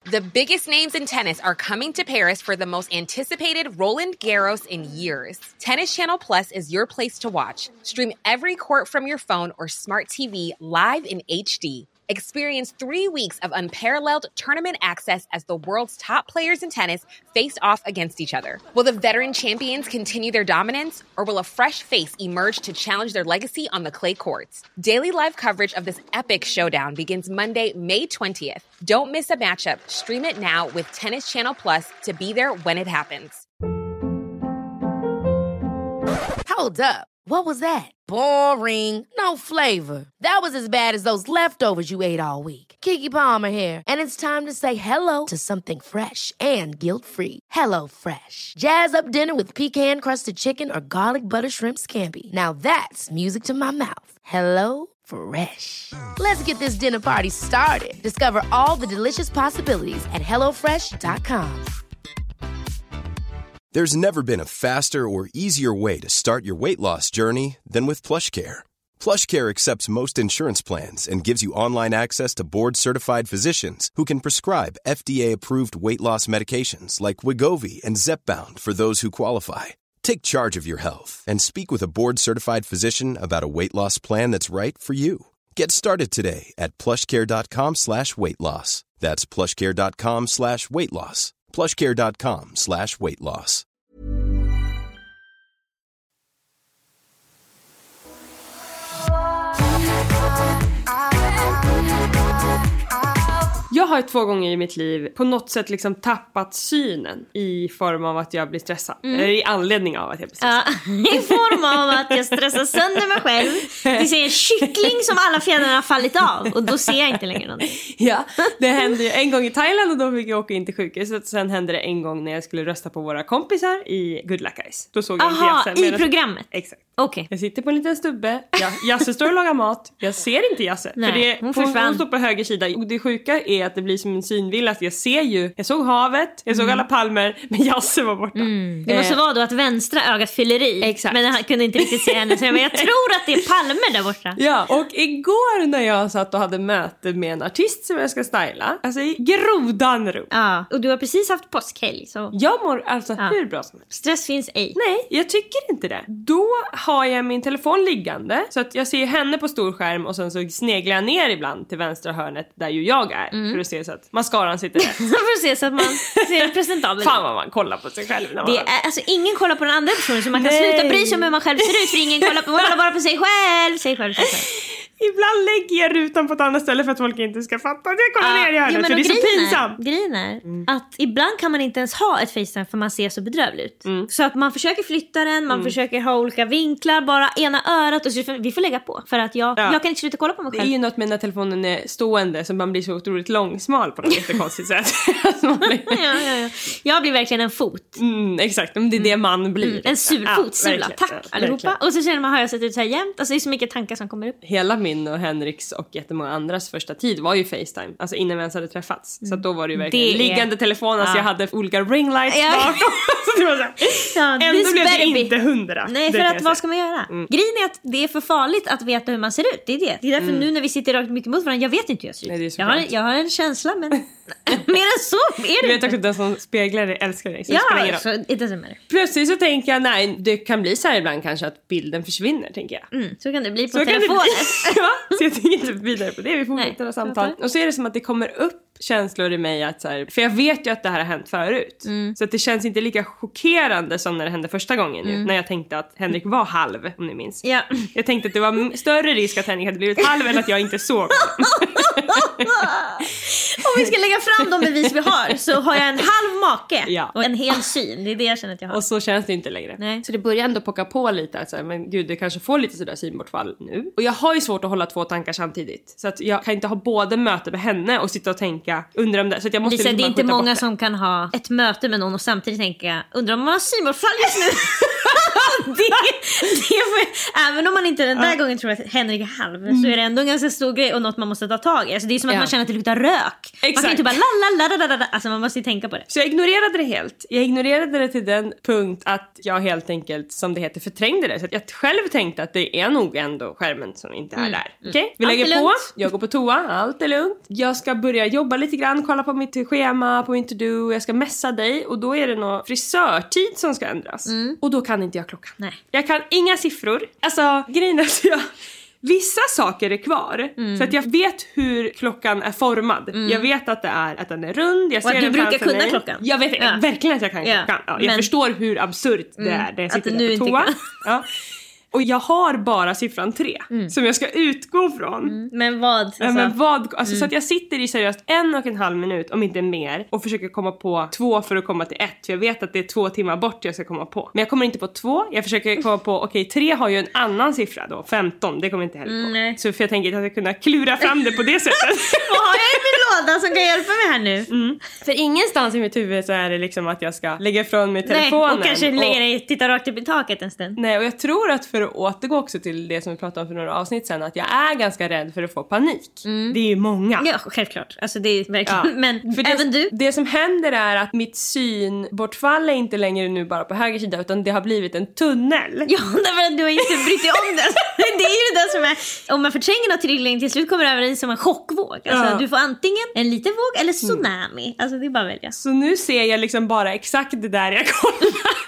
The biggest names in tennis are coming to Paris for the most anticipated Roland Garros in years. Tennis Channel Plus is your place to watch. Stream every court from your phone or smart TV live in HD. Experience 3 weeks of unparalleled tournament access as the world's top players in tennis face off against each other. Will the veteran champions continue their dominance, or will a fresh face emerge to challenge their legacy on the clay courts? Daily live coverage of this epic showdown begins Monday, May 20th. Don't miss a matchup. Stream it now with Tennis Channel Plus to be there when it happens. Hold up. What was that? Boring. No flavor. That was as bad as those leftovers you ate all week. Keke Palmer here, and it's time to say hello to something fresh and guilt-free. Hello Fresh. Jazz up dinner with pecan-crusted chicken or garlic butter shrimp scampi. Now that's music to my mouth. Hello Fresh. Let's get this dinner party started. Discover all the delicious possibilities at hellofresh.com. There's never been a faster or easier way to start your weight loss journey than with PlushCare. PlushCare accepts most insurance plans and gives you online access to board-certified physicians who can prescribe FDA-approved weight loss medications like Wegovy and Zepbound for those who qualify. Take charge of your health and speak with a board-certified physician about a weight loss plan that's right for you. Get started today at plushcare.com/weightloss. That's plushcare.com/weightloss. plushcare.com/weightloss. Jag har 2 gånger i mitt liv på något sätt liksom tappat synen i form av att jag blir stressad. Eller i anledning av att jag blir stressad. Ja, i form av att jag stressar sönder mig själv. Det ser en kyckling som alla fjädrarna har fallit av. Och då ser jag inte längre någonting. Ja, det hände ju en gång i Thailand och då fick jag åka in till sjukhuset. Sen hände det en gång när jag skulle rösta på våra kompisar i Good Luck Guys. Då såg jag inte Jasse. I programmet? Exakt. Okay. Jag sitter på en liten stubbe. Jasse står och lagar mat. Jag ser inte Jasse. Nej, för det, hon står på höger sida. Och det sjuka är att det blir som en synvilla. Att jag såg havet. Jag såg alla palmer. Men Jasse var borta. Det måste vara då att vänstra ögat fyller i. Exakt. Men han kunde inte riktigt se henne. Men jag tror att det är palmer där borta. Ja, och igår när jag satt och hade möte med en artist som jag ska styla. Alltså i grodan ro. Ja, och du har precis haft påskhelg. Så. Jag mår alltså hur bra som helst. Stress finns ej. Nej, jag tycker inte det. Då har jag min telefon liggande. Så att jag ser henne på stor skärm. Och sen så sneglar jag ner ibland till vänstra hörnet där ju jag är. För att se så att mascaran sitter rätt. För att se så att man ser presentabel. Fan vad man kollar på sig själv. Det är, alltså ingen kollar på den andra personen. Så man kan sluta bry sig om hur man själv ser ut. För ingen kollar bara på sig själv. Sig själv. Ibland lägger jag rutan på ett annat ställe för att folk inte ska fatta att jag kollar ner i hörnet. För det är så pinsamt. Grejen är att ibland kan man inte ens ha ett FaceTime för man ser så bedrövlig ut. Så att man försöker flytta den, man försöker ha olika vinklar, bara ena örat och så vi får lägga på. För att jag kan inte sluta kolla på mig själv. Det är ju något med när telefonen är stående så man blir så otroligt långsmal på något jättekonstigt sätt. Ja. Jag blir verkligen en fot. Exakt, det är det man blir. En fotsula. Tack allihopa. Verkligen. Och så känner man har jag sett ut så här jämt. Alltså det är så mycket tankar som kommer upp. Hela min och Henriks och jättemånga andras första tid var ju FaceTime. Alltså innan vi ens hade träffats. Så att då var det ju verkligen liggande telefon. Alltså jag hade olika ringlights snart. Så det var så här. Ändå blev det inte 100. Nej, för att vad ska man göra? Grejen är att det är för farligt att veta hur man ser ut. Det är det. Det är därför nu när vi sitter rakt mitt emot varandra, jag vet inte hur jag ser ut. Nej, jag har en känsla, men mer än så är det. Du vet också att den som speglar dig älskar dig. Så så it doesn't matter. Plötsligt så tänker jag, nej, det kan bli så här ibland kanske att bilden försvinner, tänker jag. Så kan det bli på telefonen. Så jag tänker inte vidare på det. Vi fortsätter samtal. Och så är det som att det kommer upp känslor i mig att så här, för jag vet ju att det här har hänt förut. Så att det känns inte lika chockerande som när det hände första gången ju, när jag tänkte att Henrik var halv, om ni minns. Ja. Jag tänkte att det var större risk att Henrik hade blivit halv än att jag inte såg. Om vi ska lägga fram de bevis vi har, så har jag en halv make och en hel syn. Det är det jag känner att jag har. Och så känns det inte längre. Nej. Så det börjar ändå pocka på lite att så här, men gud, det kanske får lite sådär synbortfall nu. Och jag har ju svårt att hålla 2 tankar samtidigt. Så att jag kan inte ha både möte med henne och sitta och tänka, undrar om det. Så att jag måste Lisa, liksom det är inte många bort det. som kan ha ett möte med någon och samtidigt tänka, undrar om man har synbortfall just nu. Även om man inte den där gången tror att Henrik är halv, så är det ändå en ganska stor grej och något man måste ta tag i. Alltså det är som att man känner att det luktar rök. Exakt. Man kan inte bara la. Alltså man måste ju tänka på det. Så jag ignorerade det helt. Jag ignorerade det till den punkt att jag helt enkelt, som det heter, förträngde det. Så att jag själv tänkte att det är nog ändå skärmen som inte är där. Okej? Vi lägger på. Jag går på toa. Allt är lugnt. Jag ska börja jobba lite grann. Kolla på mitt schema, på min to-do. Jag ska messa dig. Och då är det någon frisörtid som ska ändras. Och då kan inte jag klockan. Nej. Jag kan inga siffror. Alltså, grejen är att vissa saker är kvar. Så att jag vet hur klockan är formad. Jag vet att den är rund. Jag ser och att du brukar kunna mig. Klockan. Jag vet verkligen att jag kan klockan. Ja, jag förstår hur absurt det är. Det sitter att där på toa. Ja. Och jag har bara siffran 3 som jag ska utgå från. Men vad? Alltså. Ja, men vad? Alltså, så att jag sitter i seriöst 1,5 minut, om inte mer, och försöker komma på 2 för att komma till 1. För jag vet att det är 2 timmar bort jag ska komma på. Men jag kommer inte på 2. Jag försöker komma på, 3 har ju en annan siffra då. 15, det kommer jag inte heller på. Nej. Så för jag tänker att jag ska kunna klura fram det på det sättet. Vad har jag i min låda som kan hjälpa mig här nu? För ingenstans i mitt huvud så är det liksom att jag ska lägga ifrån mig telefonen. Nej, och kanske lägga dig, titta rakt upp i taket en stund. Nej, och jag tror att för att återgå också till det som vi pratade om för några avsnitt sedan, att jag är ganska rädd för att få panik. Det är ju många. Ja, självklart. Alltså det är verkligen, men för även du. Det som händer är att mitt synbortfall är inte längre nu bara på höger sida, utan det har blivit en tunnel. Ja, därför att du har inte brytt dig om det. Det är ju det som är, om man förtränger något tillräckligt till slut kommer det över i som en chockvåg. Alltså du får antingen en liten våg eller tsunami. Alltså det är bara att välja. Så nu ser jag liksom bara exakt det där jag kollar.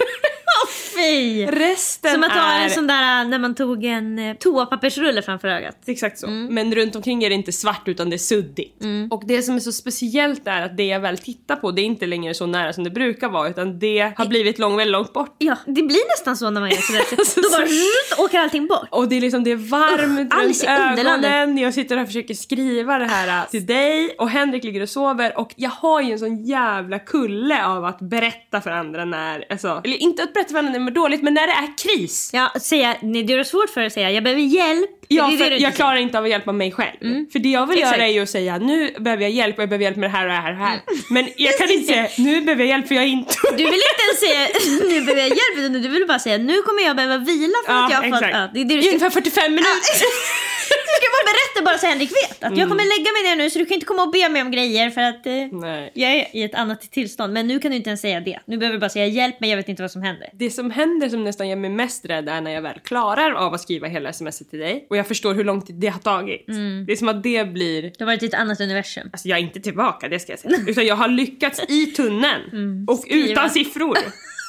Fy. Resten som att ta är en sån där när man tog en toapappersrulle framför ögat. Exakt så. Men runt omkring är det inte svart utan det är suddigt. Och det som är så speciellt är att det jag väl tittar på, det är inte längre så nära som det brukar vara, utan det har blivit väldigt långt bort. Ja, det blir nästan så när man gör sådär. Då bara åker allting bort. Och det är liksom, det är varmt runt ögonen. Jag sitter här och försöker skriva det här till dig, och Henrik ligger och sover, och jag har ju en sån jävla kulle av att berätta för andra när, alltså, eller inte att berätta för andra när det är dåligt, men när det är kris. Ja, säga, det är svårt för att säga jag behöver hjälp. Ja, för jag klarar inte av att hjälpa mig själv. För det jag vill göra är ju att säga, nu behöver jag hjälp, och jag behöver hjälp med det här och det här och det här. Men jag kan inte säga, nu behöver jag hjälp för jag är inte. Du vill inte ens säga, nu behöver jag hjälp, utan du vill bara säga, nu kommer jag behöva vila för att jag har fått... Ja, det är det du ska... Ungefär 45 minuter. Du ska bara berätta bara så Henrik vet att jag kommer lägga mig ner nu, så du kan inte komma och be mig om grejer för att jag är i ett annat tillstånd. Men nu kan du inte ens säga det. Nu behöver du bara säga hjälp, men jag vet inte vad som händer. Det som händer som nästan gör mig mest rädd är när jag väl klarar av att skriva hela sms:et till dig, och jag förstår hur lång tid det har tagit. Det är som att det blir... Det har varit ett annat universum. Alltså jag är inte tillbaka, det ska jag säga. Utan jag har lyckats i tunneln och utan siffror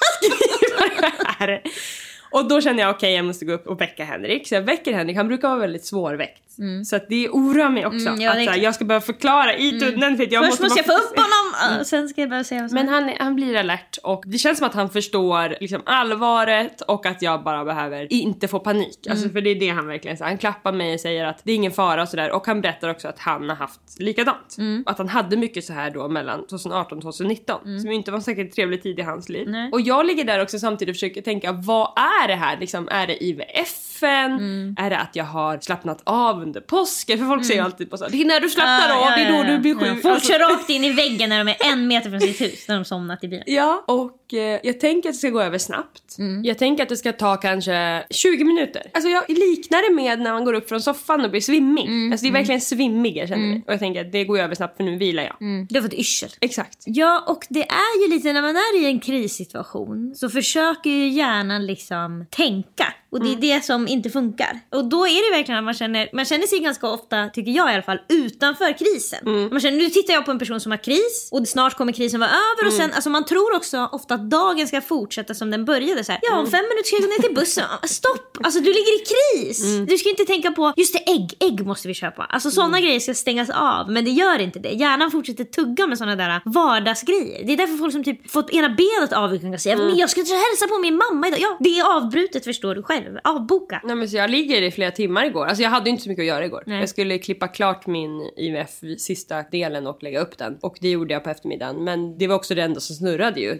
skriva det här. Och då känner jag, okej, jag måste gå upp och väcka Henrik. Så jag väcker Henrik, han brukar vara väldigt svårväckt. Så att det oroar mig också. Ja, att jag ska börja förklara i tunneln. För att jag först måste jag få upp honom, sen ska jag börja säga. Men han blir alert. Och det känns som att han förstår liksom allvaret. Och att jag bara behöver inte få panik. Alltså, för det är det han verkligen säger. Han klappar mig och säger att det är ingen fara och sådär. Och han berättar också att han har haft likadant. Och att han hade mycket så här då mellan 2018 och 2019. Som inte var säkert en trevlig tid i hans liv. Nej. Och jag ligger där också samtidigt och försöker tänka, vad är det här? Liksom, är det IVF:en? Är det att jag har slappnat av under påsken? För folk säger alltid på så. Det är när du slappnar av, det är då du blir sjuk. Folk kör rakt in i väggen när de är 1 meter från sitt hus, när de somnat i bilen. Ja, och jag tänker att det ska gå över snabbt. Jag tänker att det ska ta kanske 20 minuter. Alltså jag liknar det med när man går upp från soffan och blir svimmig. Alltså det är verkligen svimmig, jag känner det. Och jag tänker att det går över snabbt, för nu vilar jag. Du har fått yrsel. Exakt. Ja, och det är ju lite när man är i en krissituation så försöker ju hjärnan liksom tänka. Och det är det som inte funkar. Och då är det verkligen att man känner sig ganska ofta, tycker jag i alla fall, utanför krisen. Man känner, nu tittar jag på en person som har kris och snart kommer krisen vara över. Och sen, alltså man tror också ofta att dagen ska fortsätta som den började. Så här, ja, om 5 minuter ska jag gå ner till bussen. Stopp! Alltså du ligger i kris. Du ska inte tänka på, just det, ägg måste vi köpa. Alltså sådana grejer ska stängas av. Men det gör inte det. Hjärnan fortsätter tugga med sådana där vardagsgrejer. Det är därför folk som typ fått ena benet av och kan säga, men jag ska hälsa på min mamma idag. Ja, det är avbrutet, förstår du själv. Avboka. Nej, men så jag ligger i flera timmar igår. Alltså jag hade ju inte så mycket att göra igår. Nej. Jag skulle klippa klart min IVF sista delen och lägga upp den. Och det gjorde jag på eftermiddagen. Men det var också det enda som snurrade ju då. Ja.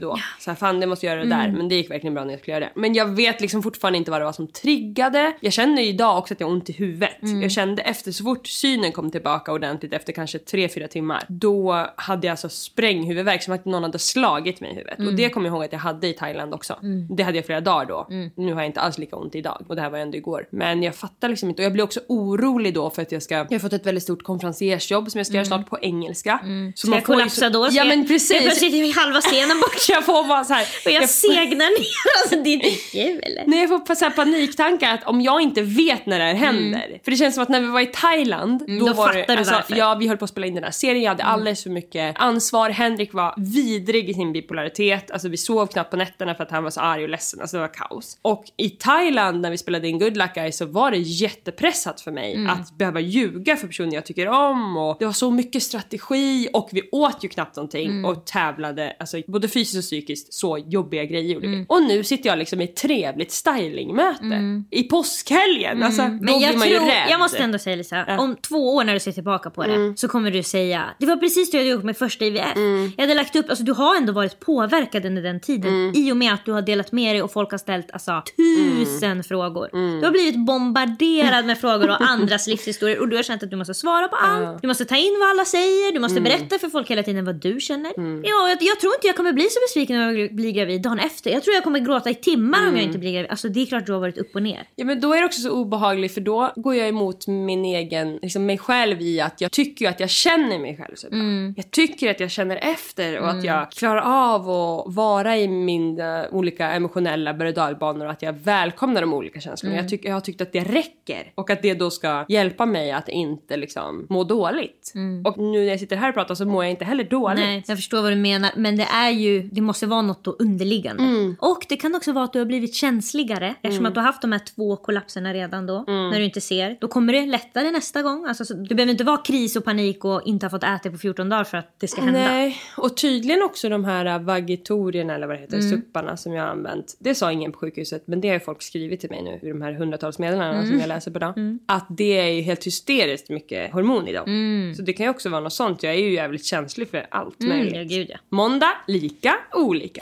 så här, fan det måste göra det där. Men det gick verkligen bra när jag skulle göra det. Men jag vet liksom fortfarande inte vad det var som triggade. Jag känner ju idag också att jag har ont i huvudet. Jag kände efter, så fort synen kom tillbaka ordentligt efter kanske 3-4 timmar, då hade jag alltså spränghuvudvärk, som att någon hade slagit mig i huvudet. Och det kommer jag ihåg att jag hade i Thailand också. Det hade jag flera dagar då. Nu har jag inte alls lika ont idag. Och det här var ändå igår. Men jag fattar liksom inte. Och jag blir också orolig då för att jag har fått ett väldigt stort konferenciersjobb som jag ska göra snart på engelska. Så ska jag kollapsa då? Ja men precis. Jag sitter i halva scenen bort. Jag får bara så här. Och jag segnar ner. Alltså det är inte kul eller? Nej, jag får så här paniktankar att om jag inte vet när det här händer. För det känns som att när vi var i Thailand, då var det, alltså, ja, vi höll på att spela in den här serien. Jag hade alldeles för mycket ansvar. Henrik var vidrig i sin bipolaritet. Alltså vi sov knappt på nätterna för att han var så arg och ledsen. Alltså det var kaos. Och i Thailand när vi spelade in Good Luck Guys så var det jättepressat för mig att behöva ljuga för personer jag tycker om. Och det var så mycket strategi och vi åt ju knappt någonting och tävlade, alltså både fysiskt och psykiskt, så jobbiga grejer gjorde vi. Och nu sitter jag liksom i ett trevligt stylingmöte i påskhelgen. Alltså, då men jag blir man ju rädd. Jag måste ändå säga Lisa, om 2 år när du ser tillbaka på det så kommer du säga, det var precis det jag hade gjort med första IVF. Jag hade lagt upp, alltså du har ändå varit påverkad under den tiden i och med att du har delat med dig och folk har ställt alltså 1000 frågor. Du har blivit bombarderad med frågor och andras livshistorier och du har känt att du måste svara på allt. Du måste ta in vad alla säger, du måste berätta för folk hela tiden vad du känner. Ja, jag tror inte jag kommer bli så besviken när jag blir gravid dagen efter. Jag tror jag kommer gråta i timmar om jag inte blir gravid. Alltså det är klart du har varit upp och ner. Ja, men då är det också så obehagligt, för då går jag emot min egen, liksom mig själv, i att jag tycker ju att jag känner mig själv så bra. Jag tycker att jag känner efter och att jag klarar av att vara i mina olika emotionella berg- och dalbanor och att jag välkomnar de olika känslorna. Jag har tyckt att det räcker och att det då ska hjälpa mig att inte liksom må dåligt. Och nu när jag sitter här och pratar så mår jag inte heller dåligt. Nej, jag förstår vad du menar, men det måste vara något då underliggande. Och det kan också vara att du har blivit känsligare eftersom att du har haft de här 2 kollapserna redan då, när du inte ser. Då kommer det lättare nästa gång. Alltså, du behöver inte vara kris och panik och inte ha fått äta på 14 dagar för att det ska hända. Nej, och tydligen också de här vagitorierna eller vad det heter, supparna som jag har använt. Det sa ingen på sjukhuset, men det har folk skrivit till mig nu i de här 100-tals meddelandena som jag läser på dag. Att det är ju helt hysteriskt mycket hormon i dem. Så det kan ju också vara något sånt. Jag är ju jävligt känslig för allt möjligt. Ja, gud, ja. Måndag, lika, olika.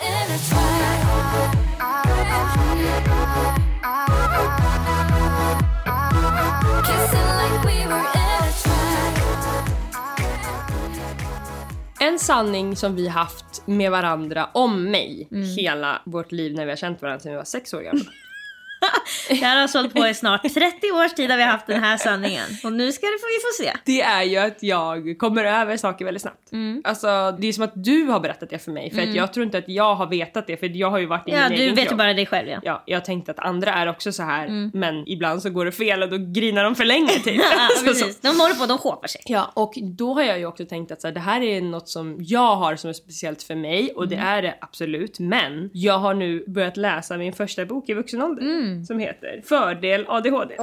En sanning som vi haft med varandra om mig hela vårt liv när vi har känt varandra sedan vi var 6 år gamla. Jag har sålt på i snart 30 års tid har vi haft den här sanningen. Och nu ska vi få se. Det är ju att jag kommer över saker väldigt snabbt. Alltså det är som att du har berättat det för mig. För att jag tror inte att jag har vetat det. För jag har ju varit i min egen du vet kropp. ju bara dig själv, ja. Ja, jag tänkte att andra är också så här. Men ibland så går det fel och då grinar de för länge typ. Ja, precis. De håller på, de skåpar sig. Ja, och då har jag ju också tänkt att så här, det här är något som jag har som är speciellt för mig. Och det är det absolut. Men jag har nu börjat läsa min första bok i vuxen ålder. Som heter Fördel ADHD.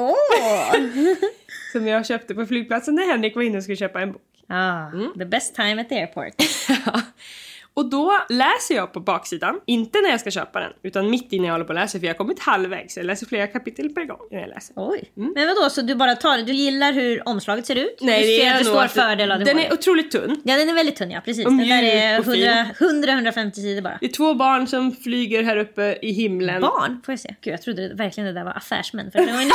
Som jag köpte på flygplatsen när Henrik var inne och skulle köpa en bok. The best time at the airport. Och då läser jag på baksidan, inte när jag ska köpa den, utan mitt innan jag håller på att läsa, för jag har kommit halvvägs. Jag läser flera kapitel per gång när jag läser. Oj. Men vadå, så du bara tar det? Du gillar hur omslaget ser ut? Nej, du det är att det nog står att fördel ADHD. Den är otroligt tunn. Ja, den är väldigt tunn, ja, precis. Och Den där är mjuk och fin. 100-150 sidor bara. Det är 2 barn som flyger här uppe i himlen. Barn? Får jag se? Gud, jag trodde verkligen det där var affärsmän. För det var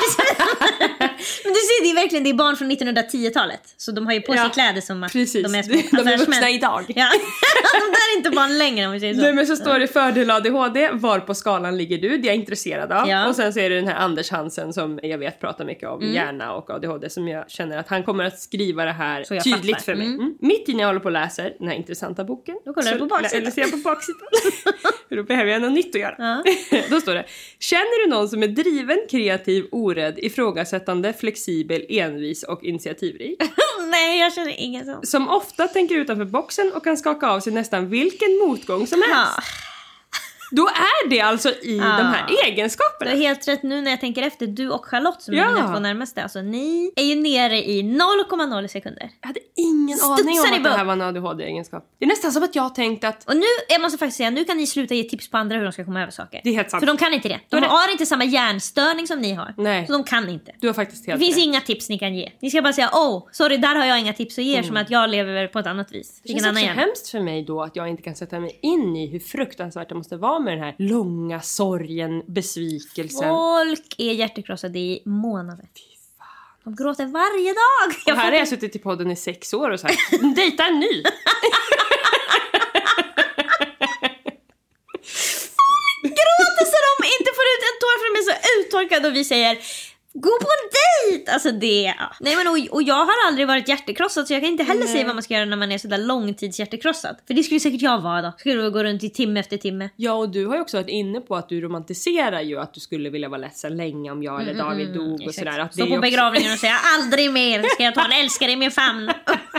men du ser, det är verkligen, det är barn från 1910-talet. Så de har ju på sig kläder som att precis. De är små affärsmän. De är vuxna idag. Ja. De där är inte barn längre om vi säger så. Nej, men så står det fördel ADHD, var på skalan ligger du? Det är jag intresserad av. Ja. Och sen så är det den här Anders Hansen som jag vet pratar mycket om hjärna och ADHD, som jag känner att han kommer att skriva det här tydligt fattar. För mig. Mitt innan jag håller på och läser den här intressanta boken. Då kollar du på baksidan. Eller ser jag på baksidan. För då behöver jag något nytt att göra. Ja. Då står det: känner du någon som är driven, kreativ, orädd, ifrågasättande, flexibel, envis och initiativrik? Nej, jag känner ingen sån. Som ofta tänker utanför boxen och kan skaka av sig nästan vilken motgång som helst. Då är det alltså i de här egenskaperna. Du har helt rätt nu när jag tänker efter. Du och Charlotte som är mina två närmaste. Alltså ni är ju nere i 0,0 sekunder. Jag hade ingen aning om att det här var en ADHD-egenskap. Det är nästan som att jag tänkt att... Och nu, jag måste faktiskt säga, nu kan ni sluta ge tips på andra hur de ska komma över saker. Det är helt sant. För de kan inte det. De har inte samma hjärnstörning som ni har. Nej. Så de kan inte. Du har faktiskt helt Det finns rätt. inga tips ni kan ge. Ni ska bara säga, sorry, där har jag inga tips att ge som att jag lever på ett annat vis. Det känns också hemskt för mig då att jag inte kan sätta mig in i hur fruktansvärt det måste vara med den här långa sorgen, besvikelsen. Folk är hjärtekrossade i månader. De gråter varje dag. Och här har jag suttit i podden i 6 år och sagt, dejta en ny. Gråter så de inte får ut en tår för de är så uttorkade och vi säger gå på en dejt! Alltså det, Nej men och jag har aldrig varit hjärtekrossad så jag kan inte heller säga vad man ska göra när man är sådär långtids hjärtekrossad. För det skulle säkert jag vara då. Skulle du gå runt i timme efter timme. Ja, och du har ju också varit inne på att du romantiserar ju att du skulle vilja vara ledsen länge om jag eller David dog och sådär. Att stå på begravningen och säga aldrig mer ska jag ta en älskare i min famn.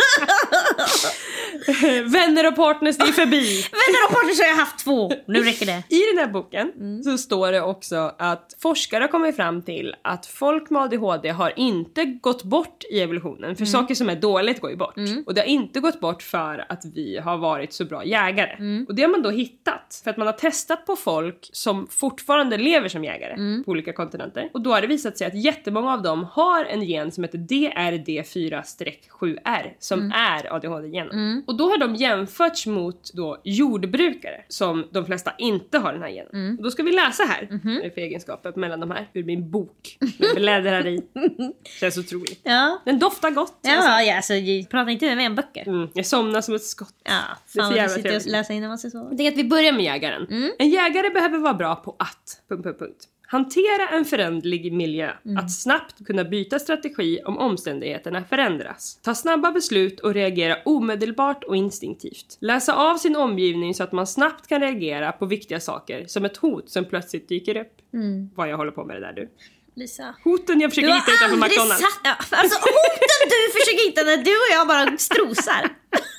Vänner och partners, det är förbi. Vänner och partners har jag haft 2. Nu räcker det. I den här boken så står det också att forskare har kommit fram till att folk med ADHD har inte gått bort i evolutionen. För saker som är dåligt går ju bort. Och det har inte gått bort för att vi har varit så bra jägare. Och det har man då hittat. För att man har testat på folk som fortfarande lever som jägare på olika kontinenter. Och då har det visat sig att jättemånga av dem har en gen som heter DRD4-7R. Som är ADHD-genen. Och då har de jämförts mot då jordbrukare som de flesta inte har den här genen. Och då ska vi läsa här för egenskaper mellan de här ur min bok. Jag bläddrar i. Känns otroligt. Ja. Den doftar gott. Ja, alltså jag pratar inte med mig om böcker. Jag somnar som ett skott. Ja, fan vad sitter och läser innan man ska sova. Jag tänker att vi börjar med jägaren. En jägare behöver vara bra på att... hantera en föränderlig miljö. Att snabbt kunna byta strategi om omständigheterna förändras. Ta snabba beslut och reagera omedelbart och instinktivt. Läsa av sin omgivning så att man snabbt kan reagera på viktiga saker. Som ett hot som plötsligt dyker upp. Vad jag håller på med det där du. Lisa. Hoten jag försöker hitta utanför McDonald's. Alltså hoten du försöker hitta när du och jag bara strosar.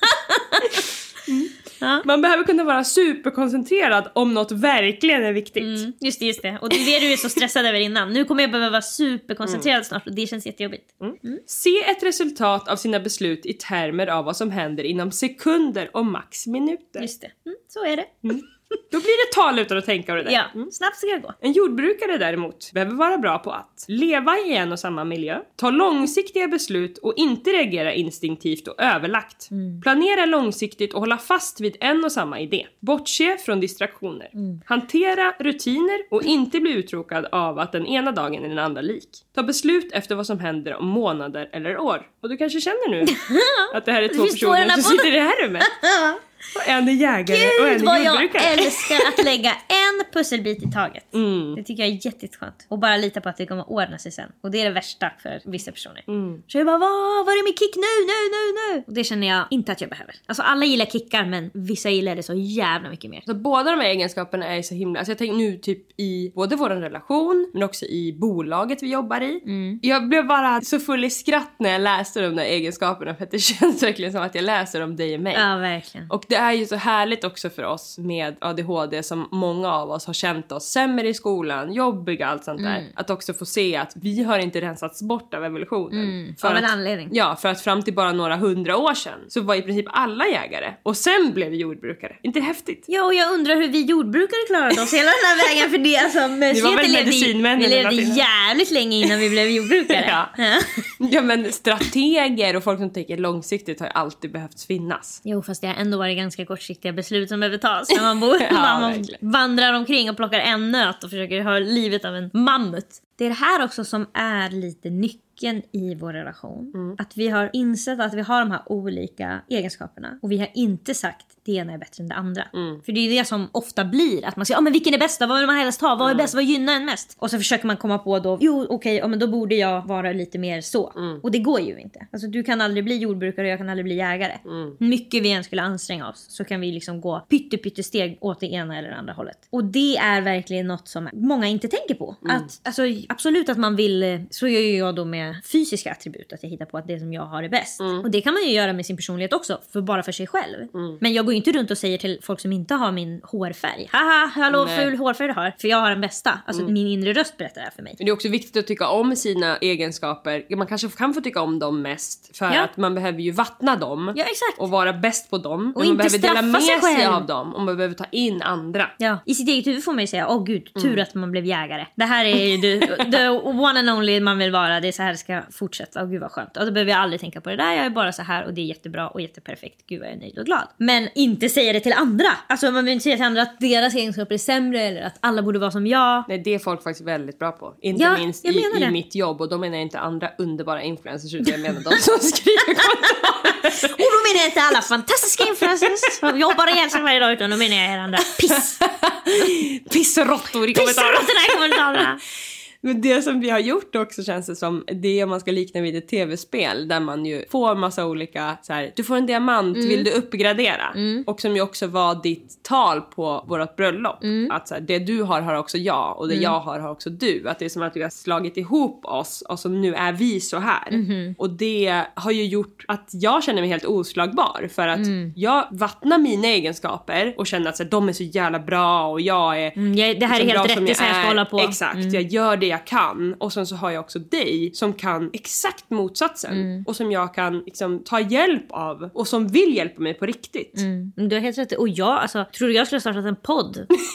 Ja. Man behöver kunna vara superkoncentrerad om något verkligen är viktigt. Just det. Och det är det du är så stressad över innan. Nu kommer jag behöva vara superkoncentrerad snart och det känns jättejobbigt. Se ett resultat av sina beslut i termer av vad som händer inom sekunder och max minuter. Just det, så är det. Då blir det tal utan att tänka på det där. Ja, snabbt ska det gå. En jordbrukare däremot behöver vara bra på att leva i en och samma miljö, ta långsiktiga beslut och inte reagera instinktivt och överlagt. Planera långsiktigt och hålla fast vid en och samma idé. Bortse från distraktioner. Hantera rutiner och inte bli uttråkad av att den ena dagen är den andra lik. Ta beslut efter vad som händer om månader eller år. Och du kanske känner nu att det här är 2 personer som sitter i det här rummet. Och en är jägare och en är jordbrukare. Jag älskar att lägga en pusselbit i taget. Det tycker jag är jätteskönt. Och bara lita på att det kommer att ordna sig sen. Och det är det värsta för vissa personer. Så jag bara, var är min kick nu? Och det känner jag inte att jag behöver. Alltså alla gillar kickar men vissa gillar det så jävla mycket mer. Så båda de här egenskaperna är så himla... Alltså jag tänker nu typ i både vår relation men också i bolaget vi jobbar i. Jag blev bara så full i skratt när jag läste de där egenskaperna. För att det känns verkligen som att jag läser om dig och mig. Ja, verkligen. Och det är ju så härligt också för oss med ADHD som många av oss har känt oss sämre i skolan, jobbiga, allt sånt där. Att också få se att vi har inte rensats bort av evolutionen. Av en anledning. Ja, för att fram till bara några 100 år sedan så var i princip alla jägare. Och sen blev vi jordbrukare. Inte häftigt? Ja, och jag undrar hur vi jordbrukare klarade oss hela den här vägen. För det alltså, vi var väl medicinmän. Vi levde jävligt länge innan vi blev jordbrukare. Ja, men strateger och folk som tänker långsiktigt har ju alltid behövt finnas. Jo, fast det har ändå varit ganska kortsiktiga beslut som behöver tas när man bor. Man vandrar omkring och plockar en nöt och försöker ha livet av en mammut. Det är det här också som är lite nyckeln i vår relation. Att vi har insett att vi har de här olika egenskaperna. Och vi har inte sagt det ena är bättre än det andra. För det är ju det som ofta blir. Att man säger, men vilken är bästa? Vad vill man helst ha? Vad är bäst? Vad gynnar en mest? Och så försöker man komma på då, men då borde jag vara lite mer så. Och det går ju inte. Alltså du kan aldrig bli jordbrukare och jag kan aldrig bli jägare. Mycket vi än skulle anstränga oss så kan vi liksom gå pyttesteg åt det ena eller andra hållet. Och det är verkligen något som många inte tänker på. Att, alltså, absolut att man vill, så gör ju jag då med fysiska attribut, att jag hittar på att det som jag har är bäst. Och det kan man ju göra med sin personlighet också, bara för sig själv. Men jag går inte runt och säger till folk som inte har min hårfärg, haha, hallå, ful hårfärg du har, för jag har den bästa. Alltså min inre röst berättar det här för mig. Men det är också viktigt att tycka om sina egenskaper. Man kanske kan få tycka om dem mest för att man behöver ju vattna dem. Ja, exakt. Och vara bäst på dem. Och man inte behöver dela med sig själv av dem. Och man behöver ta in andra. Ja, i sitt eget huvud får man ju säga, gud, tur att man blev jägare. Det här är ju the one and only man vill vara. Det är så här det ska fortsätta. Gud vad skönt. Och då behöver jag aldrig tänka på det där. Jag är bara så här och det är jättebra och jätteperfekt. Gud vad jag är nöjd och glad. Men inte säga det till andra. Alltså man vill inte säga till andra att deras egenskaper är sämre eller att alla borde vara som jag. Nej, det är folk faktiskt väldigt bra på. Inte minst i mitt jobb. Och då menar jag inte andra underbara influencers, utan jag menar de som skriver kommentarer. Och då menar jag inte alla fantastiska influencers som jobbar ihjäl sig varje dag, utan då menar jag er andra pissråttor i kommentarerna. Men det som vi har gjort också känns det som, det är om man ska likna vid ett tv-spel där man ju får massa olika så här, du får en diamant, vill du uppgradera? Och som ju också var ditt tal på vårt bröllop. Att så här, det du har också jag, och det jag har också du. Att det är som att vi har slagit ihop oss och som nu är vi så här. Och det har ju gjort att jag känner mig helt oslagbar. För att jag vattnar mina egenskaper och känner att så här, de är så jävla bra och jag är det här är helt rätt, det så här jag ska hålla på. Exakt, jag gör det jag kan. Och sen så har jag också dig som kan exakt motsatsen. Och som jag kan liksom ta hjälp av. Och som vill hjälpa mig på riktigt. Du har helt rätt. Och jag, alltså, tror du jag skulle ha startat en podd?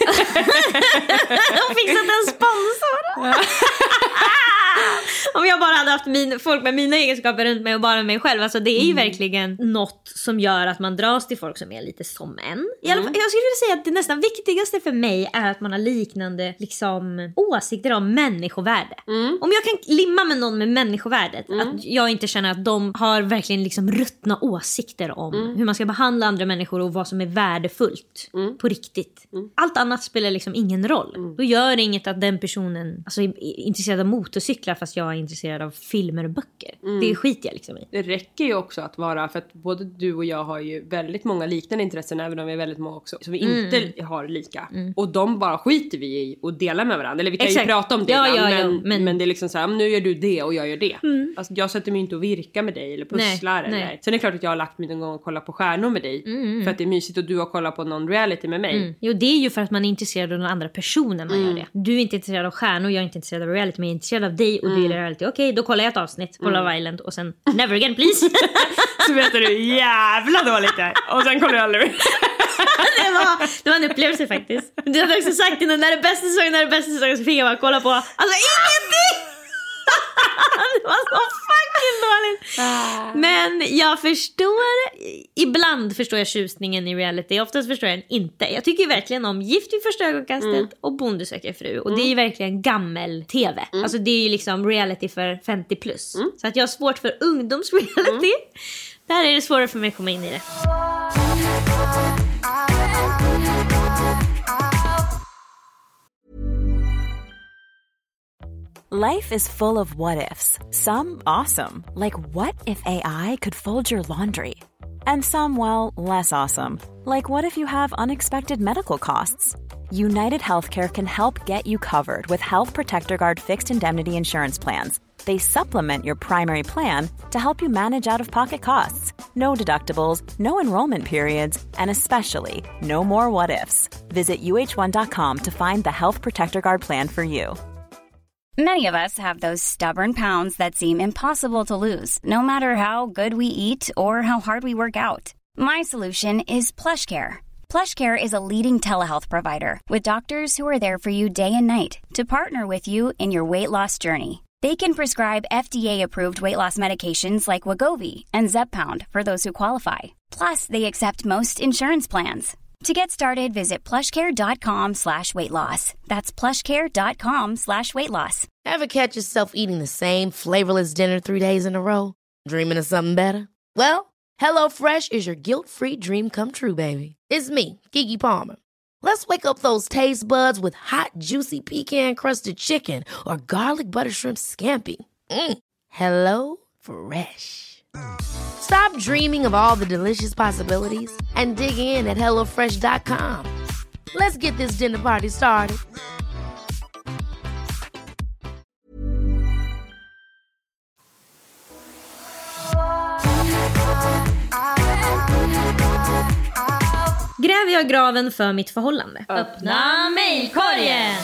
Och fixat en sponsor. Om jag bara hade haft folk med mina egenskaper runt mig och bara mig själv. Alltså det är ju verkligen något som gör att man dras till folk som är lite som en. I alla fall, jag skulle vilja säga att det nästan viktigaste för mig är att man har liknande liksom, åsikter om människovärde. Om jag kan limma med någon med människovärdet, att jag inte känner att de har verkligen liksom ruttna åsikter om hur man ska behandla andra människor och vad som är värdefullt på riktigt. Allt annat spelar liksom ingen roll. Då gör det inget att den personen alltså, är intresserad av motorcyklar fast jag är intresserad av filmer och böcker. Det skiter jag liksom i. Det räcker ju också att vara, för att både du och jag har ju väldigt många liknande intressen, även om vi är väldigt många också som vi inte har lika. Och de bara skiter vi i och delar med varandra. Eller vi kan ju prata om det men det är liksom så här, nu gör du det och jag gör det. Alltså, jag sätter mig inte och virka med dig eller pusslar. Eller. Sen är det klart att jag har lagt mig någon gång och kollat på stjärnor med dig. För att det är mysigt, och du har kollat på någon reality med mig. Jo, det är ju för att man är intresserad av den andra personen man gör det. Du är inte intresserad av stjärnor, jag är inte intresserad av reality, men jag är intresserad av dig och du gillar reality. Okej, då kollar jag ett avsnitt på Love Island och sen never again please. Så berättar du jävla dåligt där. Och sen kollar jag aldrig. det var en upplevelse faktiskt. Du hade också sagt innan, när det bästa säsongen så fick jag bara kolla på alltså ingenting. Det var så fucking dåligt. Men jag ibland förstår jag tjusningen i reality. Oftast förstår jag den inte. Jag tycker verkligen om Gift vid första ögonkastet och Bonde söker fru. Och det är ju verkligen gammel tv. Alltså det är ju liksom reality för 50 plus. Så att jag har svårt för ungdomsreality. Där är det svårare för mig att komma in i det. Life is full of what-ifs. Some awesome, like what if AI could fold your laundry? And some, well, less awesome, like what if you have unexpected medical costs? United Healthcare can help get you covered with Health Protector Guard fixed indemnity insurance plans. They supplement your primary plan to help you manage out-of-pocket costs. No deductibles, no enrollment periods, and especially no more what-ifs. Visit uh1.com to find the Health Protector Guard plan for you. Many of us have those stubborn pounds that seem impossible to lose, no matter how good we eat or how hard we work out. My solution is PlushCare. PlushCare is a leading telehealth provider with doctors who are there for you day and night to partner with you in your weight loss journey. They can prescribe FDA-approved weight loss medications like Wegovy and Zepbound for those who qualify. Plus, they accept most insurance plans. To get started, visit plushcare.com/weightloss. That's plushcare.com/weightloss. Ever catch yourself eating the same flavorless dinner 3 days in a row? Dreaming of something better? Well, HelloFresh is your guilt-free dream come true, baby. It's me, Keke Palmer. Let's wake up those taste buds with hot, juicy pecan-crusted chicken or garlic butter shrimp scampi. Hello Fresh. Stop dreaming of all the delicious possibilities and dig in at HelloFresh.com. Let's get this dinner party started. gräver jag graven för mitt förhållande. Öppna mejlkorgen!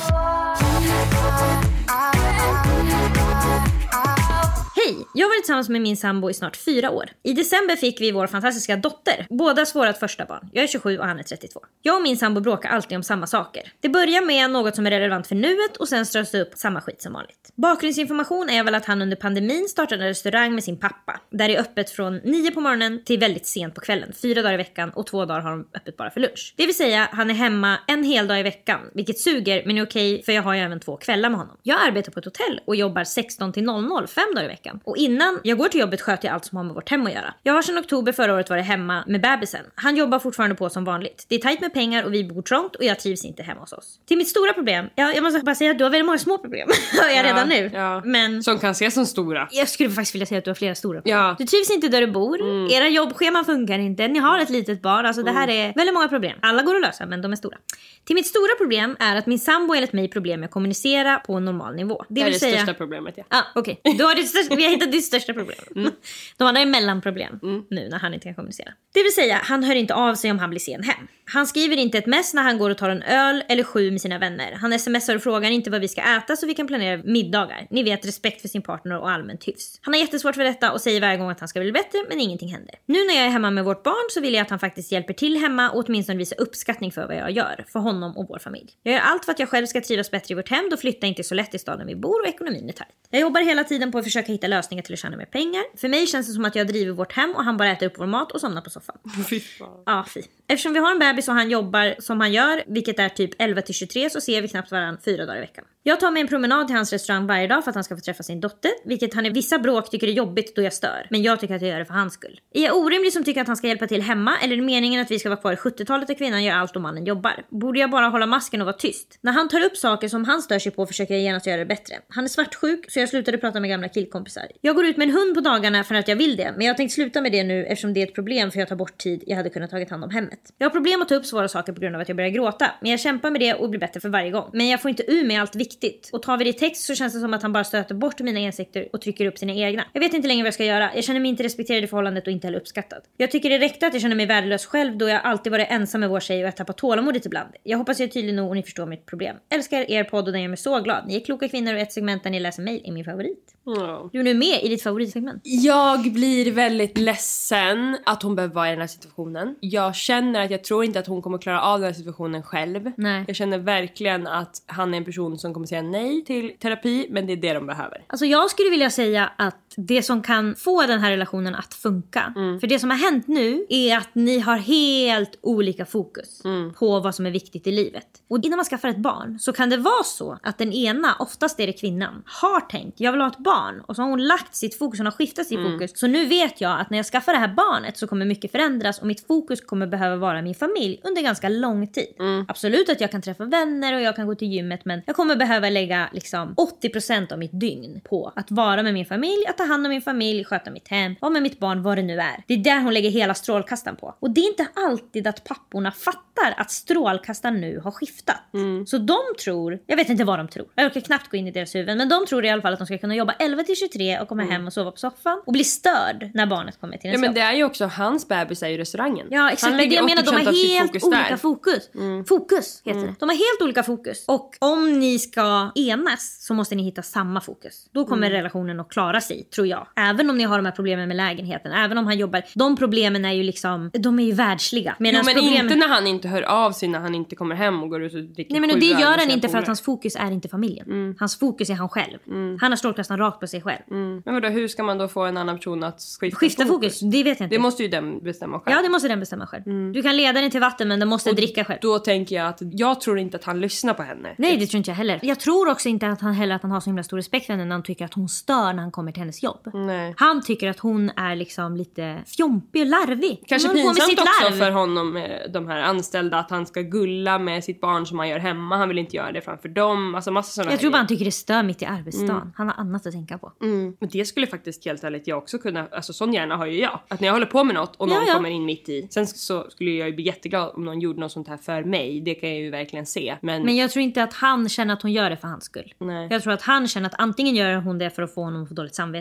Hej, jag har varit tillsammans med min sambo i snart 4 år. I december fick vi vår fantastiska dotter. Bådas vårat första barn. Jag är 27 och han är 32. Jag och min sambo bråkar alltid om samma saker. Det börjar med något som är relevant för nuet och sen strös det upp samma skit som vanligt. Bakgrundsinformation är väl att han under pandemin startade en restaurang med sin pappa. Där det är öppet från 9 på morgonen till väldigt sent på kvällen. 4 dagar i veckan och 2 dagar har de öppet bara för lunch. Det vill säga, han är hemma en hel dag i veckan. Vilket suger, men är okej för jag har ju även 2 kvällar med honom. Jag arbetar på ett hotell och jobbar 16 till 00, 5 dagar i veckan. Och innan jag går till jobbet sköter jag allt som har med vårt hem att göra. Jag har sedan oktober förra året varit hemma med bebisen. Han jobbar fortfarande på som vanligt. Det är tajt med pengar och vi bor trångt och jag trivs inte hemma hos oss. Till mitt stora problem, jag måste bara säga att du har väldigt många små problem. Hör jag redan nu. Ja. Men som kan ses som stora. jag skulle faktiskt vilja säga att du har flera stora problem. Ja. Du trivs inte där du bor. Era jobbscheman funkar inte. Ni har ett litet barn. Alltså det här är väldigt många problem. Alla går att lösa, men de är stora. Till mitt stora problem är att min sambo enligt mig problem med att kommunicera på en normal nivå. Det är det största problemet, ja. Ah, okej. Vi har hittat det största problemet. De andra är mellanproblem nu när han inte kan kommunicera. Det vill säga, han hör inte av sig om han blir sen hem. Han skriver inte ett mess när han går och tar en öl eller 7 med sina vänner. Han smsar och frågar inte vad vi ska äta så vi kan planera middagar. Ni vet, respekt för sin partner och allmänt hyfs. Han har jättesvårt för detta och säger varje gång att han ska bli bättre, men ingenting händer. Nu när jag är hemma med vårt barn så vill jag att han faktiskt hjälper till hemma och åtminstone visar uppskattning för vad jag gör. För honom och vår familj. Jag gör allt för att jag själv ska trivas bättre i vårt hem. Då flyttar inte så lätt i staden vi bor och ekonomin är tajt. Jag jobbar hela tiden på att försöka hitta lösningar till att tjäna mer pengar. För mig känns det som att jag driver vårt hem och han bara äter upp vår mat och somnar på soffan. Fy fan. Ja, fy. Eftersom vi har en bebis och han jobbar som han gör, vilket är typ 11 till 23, så ser vi knappt varann 4 dagar i veckan. Jag tar mig en promenad till hans restaurang varje dag för att han ska få träffa sin dotter, vilket han i vissa bråk tycker är jobbigt då jag stör. Men jag tycker att jag gör det för hans skull. Är jag orimlig som tycker att han ska hjälpa till hemma, eller är det meningen att vi ska vara kvar i 70-talet där kvinnan gör allt och mannen jobbar? Borde jag bara hålla masken och vara tyst? När han tar upp saker som han stör sig på försöker jag genast göra det bättre. Han är svartsjuk så jag slutade prata med gamla killkompisar. Jag går ut med en hund på dagarna för att jag vill det, men jag har tänkt sluta med det nu eftersom det är ett problem för jag tar bort tid jag hade kunnat tagit hand om hemmet. Jag har problem att ta upp svåra saker på grund av att jag börjar gråta, men jag kämpar med det och blir bättre för varje gång. Men jag får inte ur med allt viktigt. Och tar vi det i text så känns det som att han bara stöter bort mina insikter och trycker upp sina egna. Jag vet inte längre vad jag ska göra. Jag känner mig inte respekterad i förhållandet och inte heller uppskattad. Jag tycker det räckte att jag känner mig värdelös själv då jag alltid varit ensam med vår tjej och jag tappar tålamodet ibland. Jag hoppas jag är tydlig nog och ni förstår mitt problem. Älskar er podd och den gör mig så glad. Ni är kloka kvinnor och ett segment där ni läser mejl är min favorit. Du är nu med i ditt favoritsegment. Jag blir väldigt ledsen att hon behöver vara i den här situationen. Jag känner att jag tror inte att hon kommer klara av den här situationen själv. Nej. Jag känner verkligen att han är en person som kommer säga nej till terapi, men det är det de behöver. Alltså jag skulle vilja säga att det som kan få den här relationen att funka. För det som har hänt nu är att ni har helt olika fokus på vad som är viktigt i livet. Och innan man skaffar ett barn så kan det vara så att den ena, oftast är det kvinnan, har tänkt jag vill ha ett barn. Och så har hon lagt sitt fokus, hon har skiftat sitt fokus. Så nu vet jag att när jag skaffar det här barnet så kommer mycket förändras och mitt fokus kommer behöva vara min familj under ganska lång tid. Absolut att jag kan träffa vänner och jag kan gå till gymmet, men jag kommer behöva lägga liksom 80% av mitt dygn på att vara med min familj, att ta hand om min familj, sköta mitt hem, vara med mitt barn, vad det nu är. Det är där hon lägger hela strålkastaren på. Och det är inte alltid att papporna fattar att strålkastaren nu har skiftat. Så de tror, jag vet inte vad de tror. Jag orkar knappt gå in i deras huvuden, men de tror i alla fall att de ska kunna jobba 11 till 23 och komma hem och sova på soffan och bli störd när barnet kommer till ens jobb. Men det är ju också hans bebis är i restaurangen. Ja, exakt. Det jag menar, de har helt olika fokus. Fokus heter det. De har helt olika fokus. Och om ni ska enas så måste ni hitta samma fokus. Då kommer relationen att klara sig, tror jag. Även om ni har de här problemen med lägenheten. Även om han jobbar. De problemen är ju liksom, de är ju världsliga. Men inte när han inte hör av sig, när han inte kommer hem och går ut och dricker. Nej, men det gör han inte för att hans fokus är inte familjen. Hans fokus är han själv. Han har strålkastaren rakt på sig själv. Men vadå, hur ska man då få en annan person att skifta fokus? Det vet jag inte. Det måste ju den bestämma själv. Ja, det måste den bestämma själv. Du kan leda den till vatten, men den måste dricka själv. Då tänker jag att jag tror inte att han lyssnar på henne. Nej, det tror inte jag heller. Jag tror också inte att han har så himla stor respekt för henne när han tycker att hon stör när han kommer till hennes jobb. Nej. Han tycker att hon är liksom lite fjompig och larvig. Kanske pinsamt också för honom, de här anställda, att han ska gulla med sitt barn som han gör hemma. Han vill inte göra det framför dem. Alltså massa sådana. Jag tror bara han tycker det stör mitt i arbetsdagen. Han har annat att tänka på. Men det skulle faktiskt helt ärligt jag också kunna, alltså sån hjärna har ju jag. Att när jag håller på med något och någon kommer in mitt i. Sen så skulle jag ju bli jätteglad om någon gjorde något sånt här för mig. Det kan jag ju verkligen se. Men jag tror inte att han känner att hon gör det för hans skull. Nej. Jag tror att han känner att antingen gör hon det för att få honom att få dåligt samvete.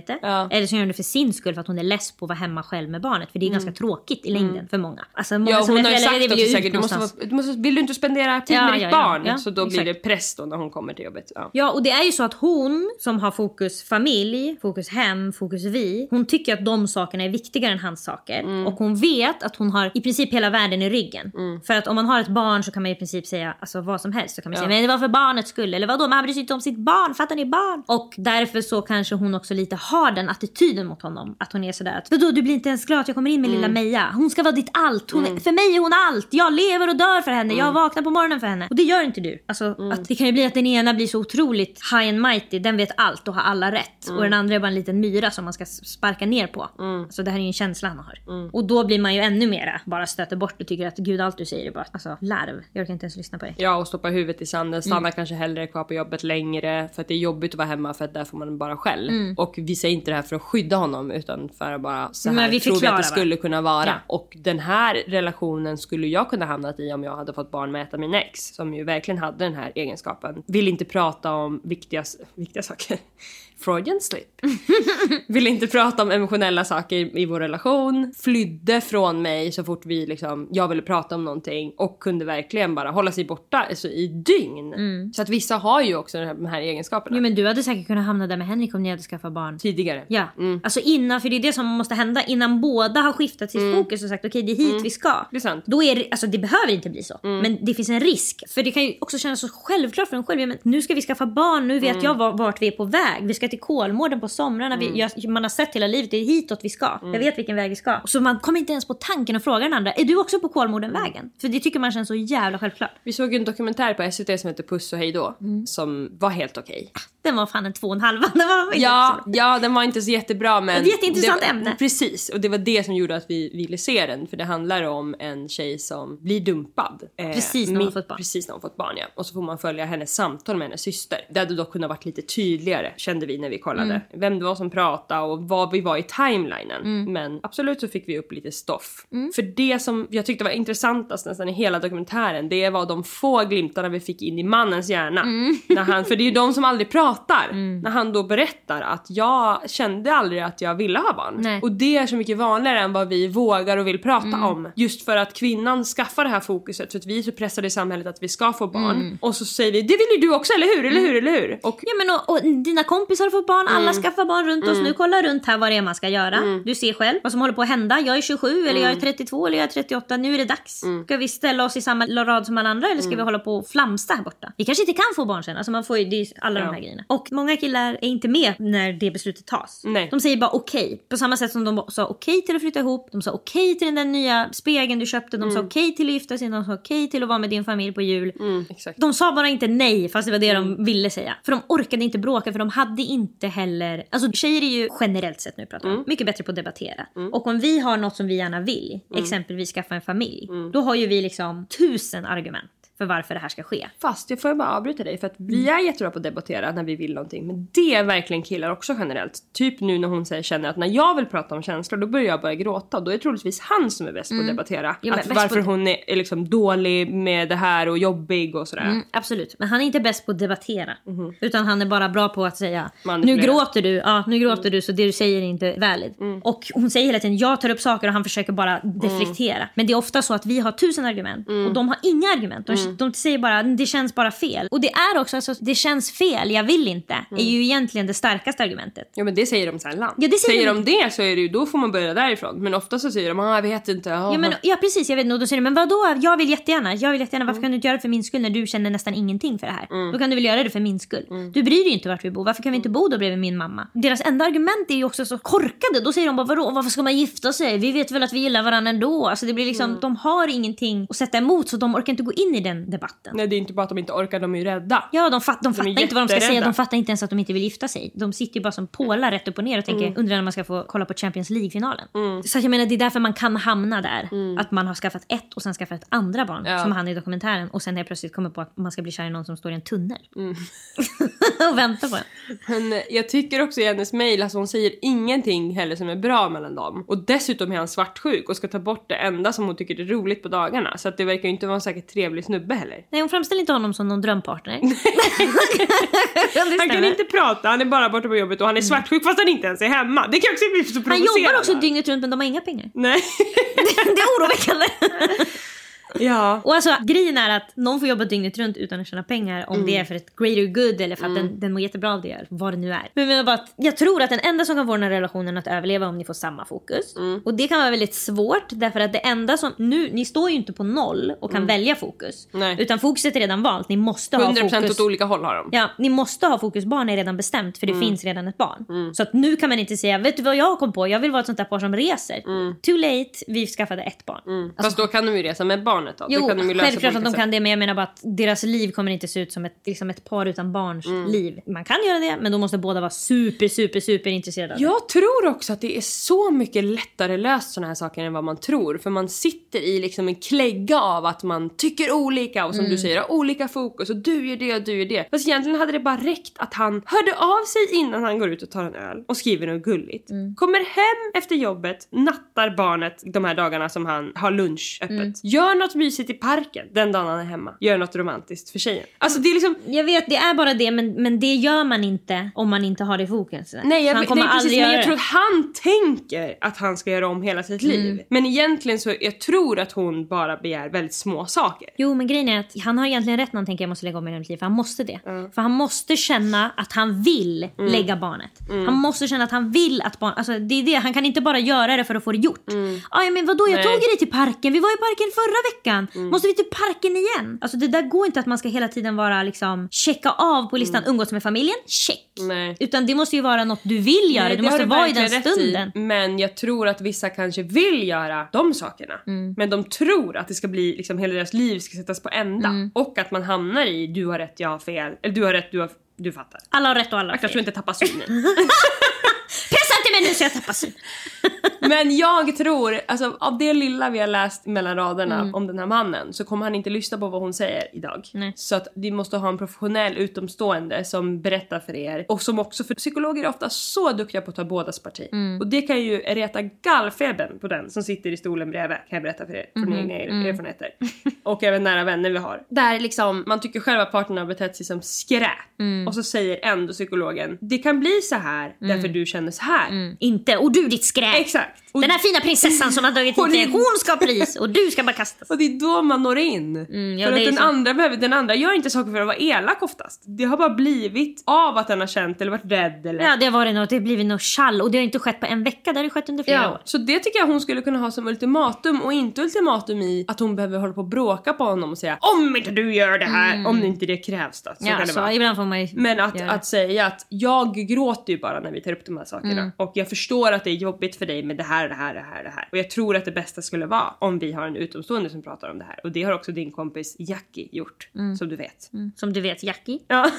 arbete. Eller så gör hon det för sin skull, för att hon är less på att vara hemma själv med barnet. För det är ganska tråkigt i längden för många. Alltså många hon som har är föräldrar, sagt vill ju säkert, vill du inte spendera tid med ditt barn? Så då blir det press då när hon kommer till jobbet. Ja, och det är ju så att hon som har fokus familj, fokus hem, fokus vi, hon tycker att de sakerna är viktigare än hans saker. Och hon vet att hon har i princip hela världen i ryggen. För att om man har ett barn så kan man i princip säga alltså vad som helst. Så kan man säga, men det var för barnets skull. Eller vadå, man bryr sig inte om sitt barn, fattar ni barn? Och därför så kanske hon också lite har den attityden mot honom. Att hon är sådär, att vadå, du blir inte ens glad att jag kommer in med lilla Meja. Hon ska vara ditt allt. För mig är hon allt. Jag lever och dör för henne. Jag vaknar på morgonen för henne. Och det gör inte du. Alltså, att det kan ju bli att den ena blir så otroligt high and mighty. Den vet allt och har alla rätt. Och den andra är bara en liten myra som man ska sparka ner på. Så det här är ju en känsla han har. Och då blir man ju ännu mera bara stöter bort och tycker att gud, allt du säger är bara alltså, larv. Jag kan inte ens lyssna på det. Ja, och stoppa huvudet i sanden. Stanna kanske hellre kvar på jobbet längre. För att det är jobbigt att vara hemma, för att där får man bara själv. Och vi säger inte det här för att skydda honom, utan för att bara så här vi tror vi att det skulle kunna vara. Och den här relationen skulle jag kunna hamnat i om jag hade fått barn med ett av mina ex, som ju verkligen hade den här egenskapen. Vill inte prata om viktiga saker. Freudian slip. Vill inte prata om emotionella saker i vår relation. Flydde från mig så fort jag ville prata om någonting. Och kunde verkligen bara hålla sig borta alltså, i dygn. Så att vissa har ju också de här egenskaperna. Jo, men du hade säkert kunnat hamna där med Henrik om ni hade skaffat barn tidigare. Ja, alltså innan, för det är det som måste hända. Innan båda har skiftat sitt fokus och sagt okej, det är hit vi ska. Det är sant. Då är det, alltså det behöver inte bli så. Men det finns en risk. För det kan ju också kännas så självklart för en själv. Men nu ska vi skaffa barn, nu vet jag vart vi är på väg. Vi ska till Kolmården på somrarna. Man har sett hela livet, det är hitåt vi ska. Jag vet vilken väg vi ska. Så man kommer inte ens på tanken att fråga den andra, är du också på Kolmården-vägen? För det tycker man känns så jävla självklart. Vi såg en dokumentär på SVT som heter Puss och hej då, som var helt okej. Den var fan en 2,5. Ja, den var inte så jättebra, men ett jätteintressant ämne. Precis, och det var det som gjorde att vi ville se den. För det handlar om en tjej som blir dumpad precis när hon fått barn. Precis när hon fått barn, ja. Och så får man följa hennes samtal med hennes syster. Det hade dock kunnat varit lite tydligare, kände vi när vi kollade. Vem det var som pratade och vad vi var i timelinen. Men absolut så fick vi upp lite stoff. För det som jag tyckte var intressantast nästan i hela dokumentären, det var de få glimtarna vi fick in i mannens hjärna. För det är ju de som aldrig pratar. När han då berättar att jag kände aldrig att jag ville ha barn. Nej. Och det är så mycket vanligare än vad vi vågar och vill prata om. Just för att kvinnan skaffar det här fokuset. För att vi är så pressade i samhället att vi ska få barn. Och så säger vi, det vill ju du också, eller hur? Eller hur? Och, ja, men och dina kompisar har fått barn, alla skaffar barn runt oss. Nu kolla runt här vad det är man ska göra. Du ser själv vad som håller på att hända. Jag är 27 eller jag är 32 eller jag är 38. Nu är det dags. Ska vi ställa oss i samma rad som alla andra eller ska vi hålla på och flamsta här borta? Vi kanske inte kan få barn sen. Alltså man får ju alla de här grejerna. Och många killar är inte med när det beslutet tas. Nej. De säger bara okej. På samma sätt som de sa okej till att flytta ihop. De sa okej till den där nya spegeln du köpte. De sa okej till att gifta sig. De sa okej till att vara med din familj på jul. Exakt. De sa bara inte nej, fast det var det de ville säga. För de orkade inte bråka, för de hade inte heller... Alltså tjejer är ju generellt sett nu pratar om mycket bättre på att debattera. Och om vi har något som vi gärna vill, exempelvis skaffa en familj, då har ju vi 1000 argument för varför det här ska ske. Fast jag får bara avbryta dig, för att vi är jättebra på att debattera när vi vill någonting. Men det är verkligen killar också generellt. Typ nu när hon känner att när jag vill prata om känslor, då börjar jag börja gråta. Och då är det troligtvis han som är bäst på att debattera. Ja, att varför hon är dålig med det här och jobbig och sådär. Absolut, men han är inte bäst på att debattera. Utan han är bara bra på att säga, nu gråter du, så det du säger är inte valid. Och hon säger hela tiden, jag tar upp saker och han försöker bara deflektera. Men det är ofta så att vi har 1000 argument och de har inga argument. De säger bara, det känns bara fel. Och det är också, alltså, det känns fel, jag vill inte. Är ju egentligen det starkaste argumentet. Ja, men det säger de sällan. Ja, det säger de det så är det ju, då får man börja därifrån. Men ofta så säger de, jag vet inte. Ja, precis, jag vet nog. Då säger de, men vadå? Jag vill jättegärna. Varför kan du inte göra det för min skull när du känner nästan ingenting för det här? Då kan du väl göra det för min skull. Du bryr dig inte vart vi bor. Varför kan vi inte bo då bredvid min mamma? Deras enda argument är ju också så korkade. Då säger de bara, vadå? Varför ska man gifta sig? Vi vet väl att vi gillar varandra ändå. Alltså det blir de har ingenting att sätta emot, så de orkar inte gå in i den debatten. Nej, det är inte bara att de inte orkar, de är ju rädda. Ja, de fattar inte vad de ska säga. De fattar inte ens att de inte vill gifta sig. De sitter ju bara som pålar rätt upp och ner och tänker, undrar när man ska få kolla på Champions League-finalen. Så jag menar, det är därför man kan hamna där. Att man har skaffat ett och sen skaffat ett andra barn, som han i dokumentären. Och sen helt plötsligt kommer på att man ska bli kär i någon som står i en tunnel. Och väntar på en. Men jag tycker också i hennes mejl, alltså hon säger ingenting heller som är bra mellan dem. Och dessutom är han svartsjuk och ska ta bort det enda som hon tycker är roligt på dagarna. Så att det verkar ju inte vara en säkert trevlig snubbe. snubbe heller. Nej, hon framställer inte honom som någon drömpartner. Han kan inte prata, han är bara borta på jobbet och han är svartsjuk fast han inte ens är hemma. Det kan också bli så provocerande. Han jobbar också dygnet runt men de har inga pengar. Nej. Det är oroväckande. Ja. Och alltså grejen är att någon får jobba dygnet runt utan att tjäna pengar om det är för ett greater good eller för att den mår jättebra av det, vad det nu är. Men jag tror att den enda som kan få den här relationen att överleva om ni får samma fokus. Och det kan vara väldigt svårt därför att det enda som nu, ni står ju inte på 0 och kan välja fokus. Nej. Utan fokuset är redan valt, ni måste 100% ha fokus. åt olika håll har de. Ja, ni måste ha fokus, barn är redan bestämt för det finns redan ett barn. Så att nu kan man inte säga, vet du vad jag kom på? Jag vill vara ett sånt där par som reser. Too late, vi skaffade ett barn. Alltså, fast då kan de ju resa med barnet då. jo, kan de ju självklart att de kan det, men jag menar bara att deras liv kommer inte se ut som ett par utan barns liv. Man kan göra det, men då måste båda vara super intresserade av det. Jag tror också att det är så mycket lättare löst såna här saker än vad man tror. För man sitter i liksom en klägga av att man tycker olika och som du säger, har olika fokus och du gör det och du gör det. Fast egentligen hade det bara räckt att han hörde av sig innan han går ut och tar en öl och skriver något gulligt. Kommer hem efter jobbet, nattar barnet de här dagarna som han har lunch öppet. Gör något mysigt i parken den dagen han är hemma. Gör något romantiskt för tjejen. Alltså det är liksom... Jag vet, det är bara det, men det gör man inte om man inte har det i fokus. Nej, han kommer aldrig men jag göra tror att han tänker att han ska göra om hela sitt liv. Men egentligen så jag tror att hon bara begär väldigt små saker. Jo, men grejen är att han har egentligen rätt när han tänker jag måste lägga om i mitt liv. För han måste det. För han måste känna att han vill lägga barnet. Han måste känna att han vill att barn... Alltså det är det, han kan inte bara göra det för att få det gjort. Aj, men vadå, jag tog dig till parken. Vi var i parken förra veckan. Måste vi till parken igen? Alltså det där går inte att man ska hela tiden vara liksom checka av på listan. Umgås med familjen, check. Nej. Utan det måste ju vara något du vill göra. Det måste vara i den stunden. Men jag tror att vissa kanske vill göra de sakerna. Men de tror att det ska bli liksom hela deras liv ska sättas på ända. Och att man hamnar i du har rätt, jag har fel. Eller du har rätt, du fattar. Alla har rätt och alla har fel. Jag tror inte tappa synen. Pressa inte mig nu så jag tappar syn. Men jag tror, alltså av det lilla vi har läst mellan raderna om den här mannen, så kommer han inte lyssna på vad hon säger idag. Nej. Så att vi måste ha en professionell utomstående som berättar för er. Och som också, för psykologer är ofta så duktiga på att ta bådas parti. Och det kan ju reta gallfebern på den som sitter i stolen bredvid, kan jag berätta för er från egna erfarenheter. Och även nära vänner vi har. Där liksom, man tycker själva parterna har betett sig som skräp. Och så säger ändå psykologen, det kan bli så här därför du känner så här. Inte, och du ditt skräp. Exakt. Och den här fina prinsessan som har dragit hit dig, hon ska ha pris och du ska bara kastas. Och det är då man når in. Ja, för att den andra gör inte saker för att vara elak oftast. Det har bara blivit av att den har känt eller varit rädd eller... Ja, det har varit något, det har blivit något chall. Och det har inte skett på en vecka, det har det skett under flera år. Så det tycker jag hon skulle kunna ha som ultimatum. Och inte ultimatum i att hon behöver hålla på och bråka på honom och säga om inte du gör det här, om inte det krävs då. Så ja, kan det så vara. ibland får man ju. Men att säga att jag gråter ju bara när vi tar upp de här sakerna. Och jag förstår att det är jobbigt för dig med det här. Och jag tror att det bästa skulle vara om vi har en utomstående som pratar om det här. Och det har också din kompis Jackie gjort, som du vet. Som du vet, Jackie. Ja.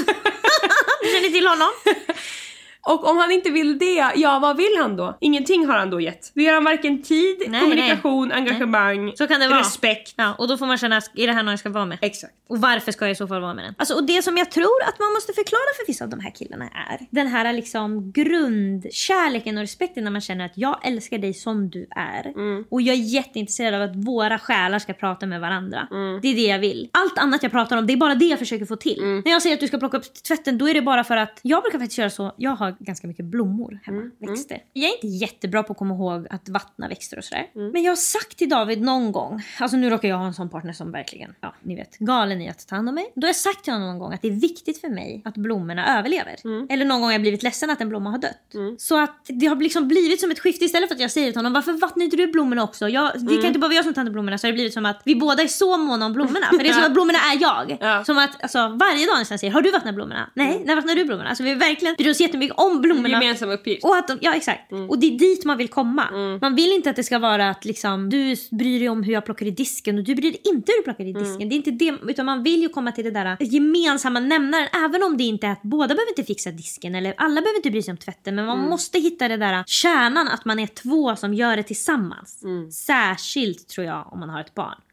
Du känner till honom. Och om han inte vill det, ja vad vill han då? Ingenting har han då gett. Det ger han varken tid, kommunikation, engagemang, så kan det vara. Respekt. Ja, och då får man känna, är det här någon jag ska vara med? Exakt. Och varför ska jag i så fall vara med den? Alltså, och det som jag tror att man måste förklara för vissa av de här killarna är den här liksom grundkärleken och respekten när man känner att jag älskar dig som du är. Och jag är jätteintresserad av att våra själar ska prata med varandra. Det är det jag vill. Allt annat jag pratar om, det är bara det jag försöker få till. När jag säger att du ska plocka upp tvätten, då är det bara för att jag brukar faktiskt göra så. Jag har ganska mycket blommor hemma, växter. Jag är inte jättebra på att komma ihåg att vattna växter och sådär. Men jag har sagt till David någon gång, alltså nu råkar jag ha en sån partner som verkligen, ja ni vet, galen i att ta hand om mig. Då har jag sagt till honom någon gång att det är viktigt för mig att blommorna överlever. Eller någon gång har jag blivit ledsen att en blomma har dött. Så att det har liksom blivit som ett skifte. Istället för att jag säger till honom, varför vattnar inte du blommorna också? Det kan inte bara vara jag som tar hand om blommorna. Så har det blivit som att vi båda är så måna om blommorna. För det är som att blommorna är jag. Som att alltså, varje dag nästan säger, har du vattnat blommorna? Nej, när vattnar du blommorna? Alltså vi verkligen bryr oss jättemycket om blommorna. Gemensam uppgift. Och att ja, exakt. Och det är dit man vill komma. Man vill inte att det ska vara att liksom, du bryr dig om hur jag plockar i disken och du bryr dig inte hur du plockar i disken. Det är inte det, utan man vill ju komma till det där gemensamma nämnaren. Även om det inte är att båda behöver inte fixa disken eller alla behöver inte bry sig om tvätten. Men man måste hitta det där kärnan att man är två som gör det tillsammans. Särskilt tror jag om man har ett barn.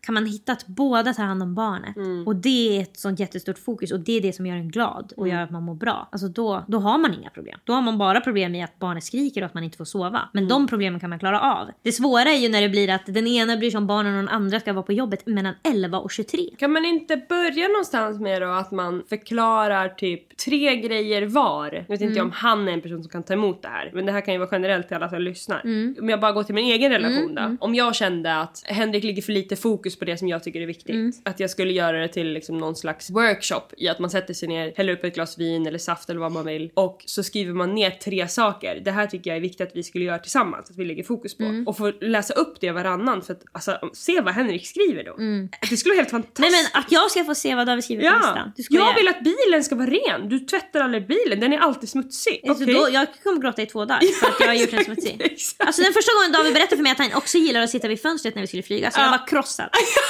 kan man hitta att båda tar hand om barnet. Och det är ett sånt jättestort fokus. Och det är det som gör en glad och gör att man mår bra. Alltså då har man inga problem. Då har man bara problem med att barnet skriker och att man inte får sova. Men de problemen kan man klara av. Det svåra är ju när det blir att den ena bryr sig om barnen och den andra ska vara på jobbet mellan 11 och 23. Kan man inte börja någonstans med då att man förklarar typ 3 grejer var? Jag vet inte om han är en person som kan ta emot det här. Men det här kan ju vara generellt till alla som lyssnar. Om jag bara går till min egen relation då. Om jag kände att Henrik ligger för lite fokus på det som jag tycker är viktigt. Att jag skulle göra det till liksom någon slags workshop i att man sätter sig ner, häller upp ett glas vin eller saft eller vad man vill. Och så skriver man ner 3 saker. Det här tycker jag är viktigt att vi skulle göra tillsammans. Att vi lägger fokus på. Och få läsa upp det varannan. För att alltså, se vad Henrik skriver då. Det skulle vara helt fantastiskt. Nej, men att jag ska få se vad David skriver på listan. Jag vill att bilen ska vara ren. Du tvättar aldrig bilen. Den är alltid smutsig. Alltså Okay. då, jag kommer gråta i 2 dagar för att jag har gjort den smutsig. Alltså den första gången David berättade för mig att han också gillar att sitta vid fönstret när vi skulle flyga. Så jag var krossad.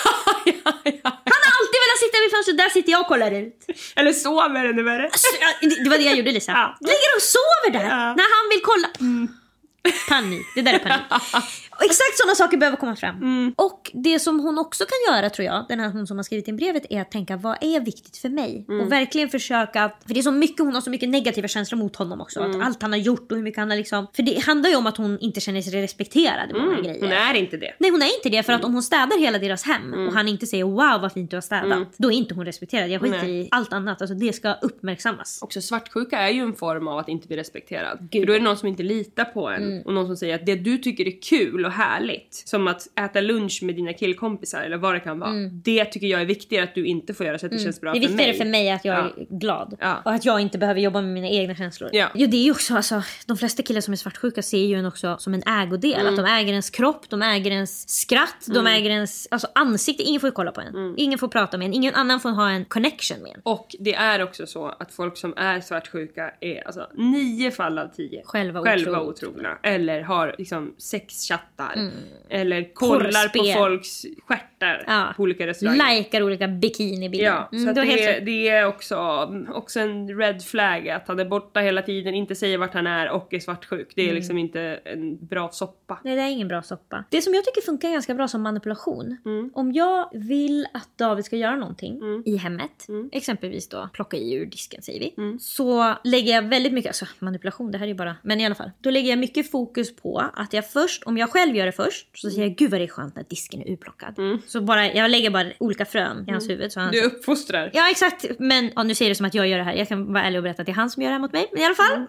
Han har alltid velat sitta vid fönstret. Där sitter jag och kollar ut. Eller sover ännu värre. Alltså, det var det jag gjorde, Lisa. Ligger och sover där när han vill kolla. Panik, det där är panik. Och exakt sådana saker behöver komma fram. Och det som hon också kan göra, tror jag, den här hon som har skrivit in brevet, är att tänka, vad är viktigt för mig? Och verkligen försöka att, för det är så mycket, hon har så mycket negativa känslor mot honom också. Att allt han har gjort och hur mycket han har liksom, för det handlar ju om att hon inte känner sig respekterad i många grejer. Hon är inte det. Nej, hon är inte det, för att om hon städar hela deras hem och han inte säger wow vad fint du har städat, då är inte hon respekterad. Jag skiter i allt annat, alltså det ska uppmärksammas. Också svartsjuka är ju en form av att inte bli respekterad. För då är det någon som inte litar på en. Och någon som säger att det du tycker är kul och härligt, som att äta lunch med dina killkompisar eller vad det kan vara, det tycker jag är viktigare att du inte får göra, så att det känns bra för mig. Det är viktigare för mig att jag är glad. Och att jag inte behöver jobba med mina egna känslor. Jo, det är ju också, alltså, de flesta killar som är svartsjuka ser ju en också som en ägodel. Att de äger ens kropp, de äger ens skratt, de äger ens ansikte. Ingen får kolla på en. Ingen får prata med en. Ingen annan får ha en connection med en. Och det är också så att folk som är svartsjuka är alltså 9 fall av 10 själva otrogna. Eller har liksom sexchattar. Eller kollar på folks stjärtar på olika restauranger. Likar olika bikinibilder. Ja, så att det är också en red flag att han är borta hela tiden, inte säger vart han är och är svartsjuk. Det är liksom inte en bra soppa. Nej, det är ingen bra soppa. Det som jag tycker funkar ganska bra som manipulation. Om jag vill att David ska göra någonting i hemmet, exempelvis då plocka i ur disken, säger vi, så lägger jag väldigt mycket, alltså manipulation, det här är ju bara, men i alla fall, då lägger jag mycket fokus på att jag först, om jag själv gör det först, så säger jag, gud vad det är skönt när disken är urplockad. Så jag lägger bara olika frön i hans huvud. Så han, du uppfostrar. Ja, exakt. Men nu säger det som att jag gör det här. Jag kan vara ärlig och berätta att det är han som gör det här mot mig. Men i alla fall.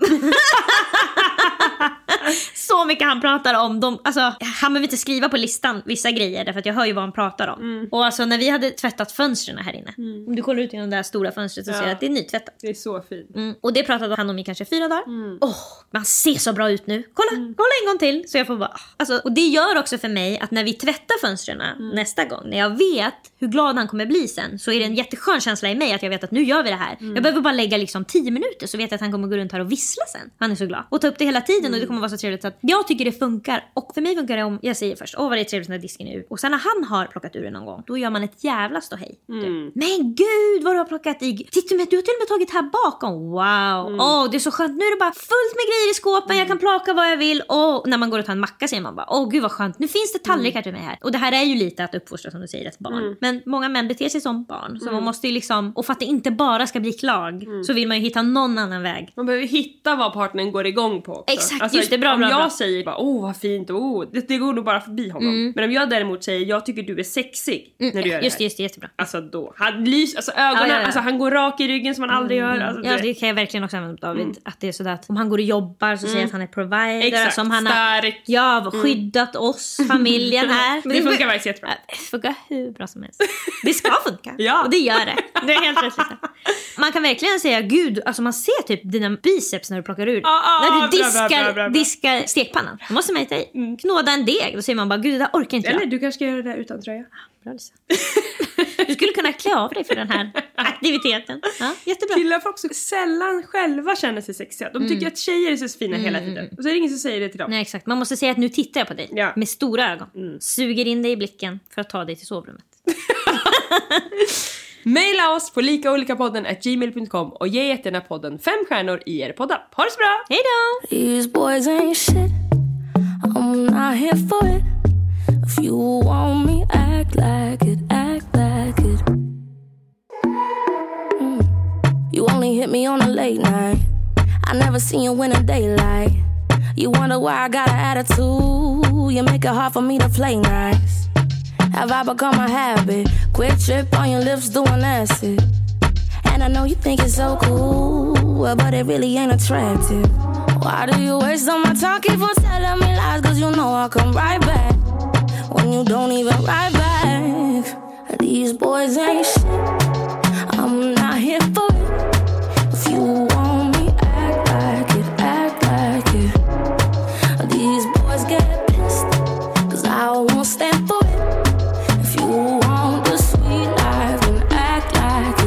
Så mycket han pratar om dem. Alltså, han behöver inte skriva på listan vissa grejer, därför att jag hör ju vad han pratar om. Och alltså när vi hade tvättat fönstren här inne, om du kollar ut genom det där stora fönstret, så ser jag att det är nytvättat. Det är så fint. Och det pratade han om i kanske 4 dagar. Man ser så bra ut nu. Kolla en gång till. Så jag får bara, alltså, och det gör också för mig att när vi tvättar fönstren nästa gång, när jag vet hur glad han kommer bli sen, så är det en jätteskön känsla i mig att jag vet att nu gör vi det här. Jag behöver bara lägga liksom 10 minuter, så vet jag att han kommer gå runt här och vissla sen. Han är så glad. Och ta upp det hela tiden, och det kommer vara så trevligt. Så att jag tycker det funkar. Och för mig funkar det om jag säger först, vad det är trevligt när disken är ur. Och sen när han har plockat ur den någon gång, då gör man ett jävla ståhej. Men gud vad du har plockat i. Titta, du har till och med tagit här bakom. Wow. Det är så skönt. Nu är det bara fullt med grejer i skåpen. Jag kan plocka vad jag vill. Och när man går och tar en macka säger man bara, gud vad skönt. Nu finns det tallrikar till mig här. Och det här är ju lite att uppfostra, som du säger, ett barn. Men många män beter sig som barn. Så man måste ju liksom, och för att det inte bara ska bli klag, så vill man ju hitta någon annan väg. Man behöver hitta vad partnern går igång på också. Exakt, alltså, just det, bra. Om jag säger bara, vad fint, det går nog bara förbi honom. Men om jag däremot säger, jag tycker du är sexig när du gör det här. Just det, jättebra. Alltså då, han lys, alltså ögonen, alltså han går rak i ryggen som han aldrig gör. Alltså, ja, det kan jag verkligen också använda, David. Att det är sådär att om han går och jobbar så säger jag att han är provider. Exakt, som han har skyddat oss, familjen här. Men det funkar faktiskt jättebra. Det funkar hur bra som helst. Det ska funka. Ja. Och det gör det. Det är helt rätt. Man kan verkligen säga, gud, alltså man ser typ dina biceps när du plockar ur. När du diskar stekpannan. Då måste man hitta i. Knåda en deg. Då säger man bara, gud, det där orkar inte jag. Eller du kanske ska göra det där utan tröja. Bra, Lisa. Du skulle kunna klä av dig för den här aktiviteten. Ja, jättebra. Killar får också sällan själva känna sig sexiga. De tycker att tjejer är så fina hela tiden. Och så är det ingen som säger det till dem. Nej, exakt. Man måste säga att nu tittar jag på dig. Med stora ögon. Suger in dig i blicken för att ta dig till sovrummet. Maila oss på likaolikapodden@gmail.com och ge jättegärna podden 5 stjärnor i er poddapp. Ha det så bra! Hej då! These boys ain't shit, I'm not here for it. If you want me, act like it, act like it. You only hit me on a late night. I never seen you in a daylight. You wonder why I got an attitude. You make it hard for me to play nice. Have I become a habit? Quick trip on your lips doing acid. And I know you think it's so cool, but it really ain't attractive. Why do you waste all my time? Keep on telling me lies, cause you know I'll come right back when you don't even write back. These boys ain't shit, I'm not here for it. If you want me, act like it, act like it. These boys get pissed, cause I won't stand for it. If you want the sweet life, then act like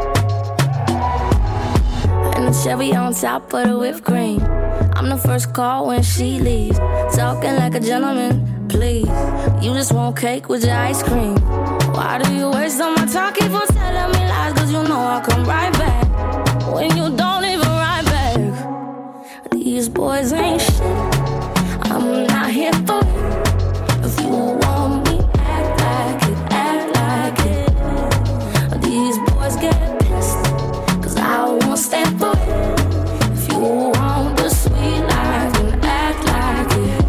it. And the Chevy on top of the whipped cream, I'm the first call when she leaves. Talking like a gentleman, please. You just want cake with your ice cream. Why do you waste all my time? Keep on telling me lies, cause you know I'll come right back when you don't even write back. These boys ain't shit, I'm not here for it. If you want me, act like it, act like it. These boys get pissed, cause I won't stand for it. If you want the sweet life, then act like it.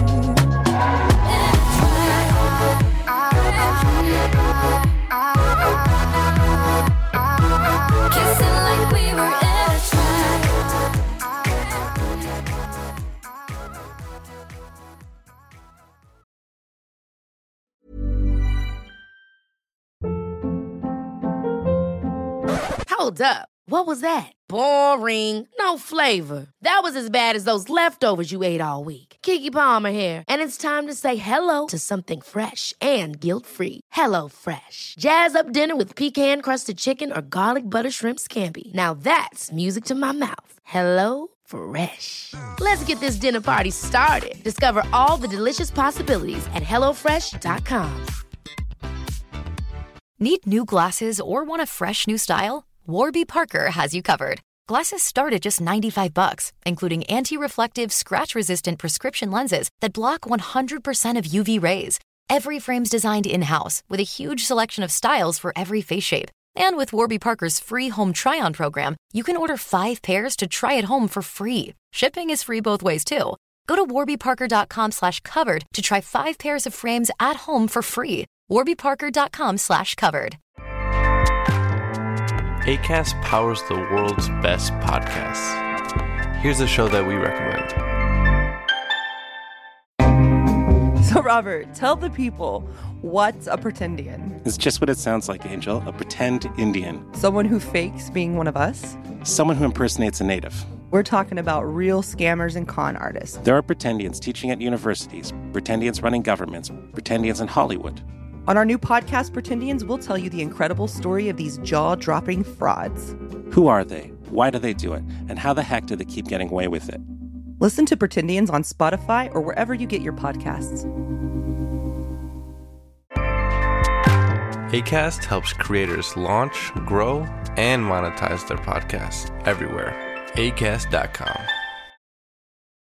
Kissing like we were in a trap. Hold up. What was that? Boring. No flavor. That was as bad as those leftovers you ate all week. Keke Palmer here, and it's time to say hello to something fresh and guilt-free. Hello Fresh. Jazz up dinner with pecan-crusted chicken or garlic butter shrimp scampi. Now that's music to my mouth. Hello Fresh. Let's get this dinner party started. Discover all the delicious possibilities at hellofresh.com. Need new glasses or want a fresh new style? Warby Parker has you covered. Glasses start at just $95, including anti-reflective, scratch-resistant prescription lenses that block 100% of UV rays. Every frame's designed in-house with a huge selection of styles for every face shape. And with Warby Parker's free home try-on program, you can order 5 pairs to try at home for free. Shipping is free both ways, too. Go to warbyparker.com/covered to try 5 pairs of frames at home for free. warbyparker.com/covered. Acast powers the world's best podcasts. Here's a show that we recommend. So, Robert, tell the people, what's a pretendian? It's just what it sounds like, Angel. A pretend Indian. Someone who fakes being one of us? Someone who impersonates a native. We're talking about real scammers and con artists. There are pretendians teaching at universities, pretendians running governments, pretendians in Hollywood. On our new podcast, Pretendians, we'll tell you the incredible story of these jaw-dropping frauds. Who are they? Why do they do it? And how the heck do they keep getting away with it? Listen to Pretendians on Spotify or wherever you get your podcasts. Acast helps creators launch, grow, and monetize their podcasts everywhere. Acast.com.